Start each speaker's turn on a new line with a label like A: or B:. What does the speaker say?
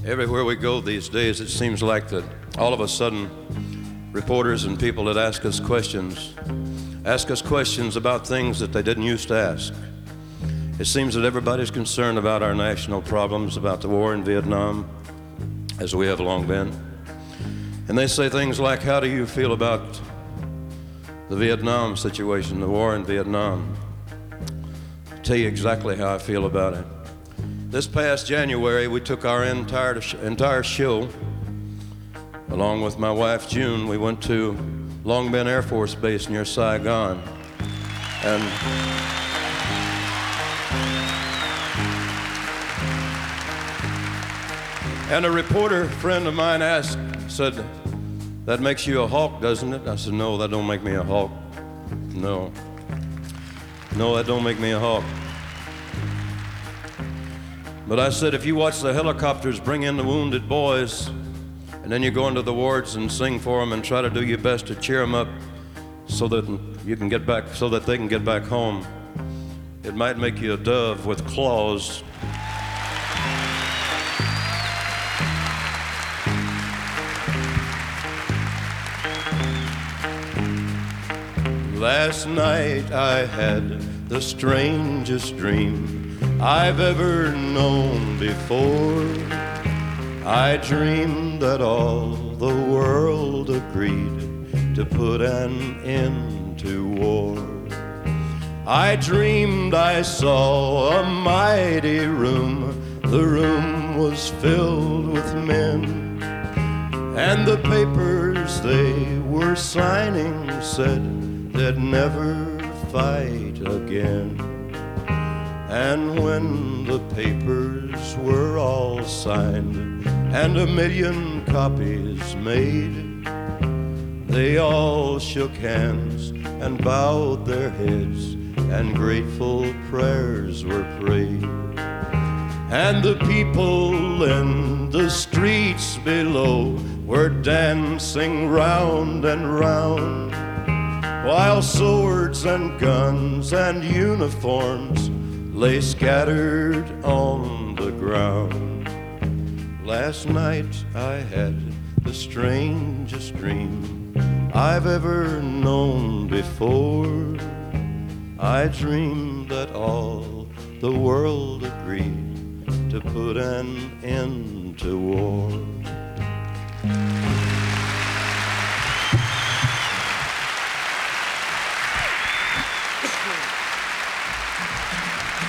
A: Everywhere we go these days, it seems like that all of a sudden, reporters and people that ask us questions about things that they didn't used to ask. It seems that everybody's concerned about our national problems, about the war in Vietnam, as we have long been. And they say things like, how do you feel about the Vietnam situation, the war in Vietnam? I'll tell you exactly how I feel about it. This past January, we took our entire show, along with my wife June. We went to Long Binh Air Force Base near Saigon. And a reporter friend of mine said, that makes you a hawk, doesn't it? I said, no, that don't make me a hawk. No, that don't make me a hawk. But I said, if you watch the helicopters bring in the wounded boys, and then you go into the wards and sing for them and try to do your best to cheer them up so that you can get back, so that they can get back home, it might make you a dove with claws. Last night I had the strangest dream I've ever known before. I dreamed that all the world agreed to put an end to war. I dreamed I saw a mighty room. The room was filled with men, and the papers they were signing said they'd never fight again. And when the papers were all signed and 1,000,000 copies made, they all shook hands and bowed their heads, and grateful prayers were prayed. And the people in the streets below were dancing round and round, while swords and guns and uniforms lay scattered on the ground. Last night I had the strangest dream I've ever known before. I dreamed that all the world agreed to put an end to war.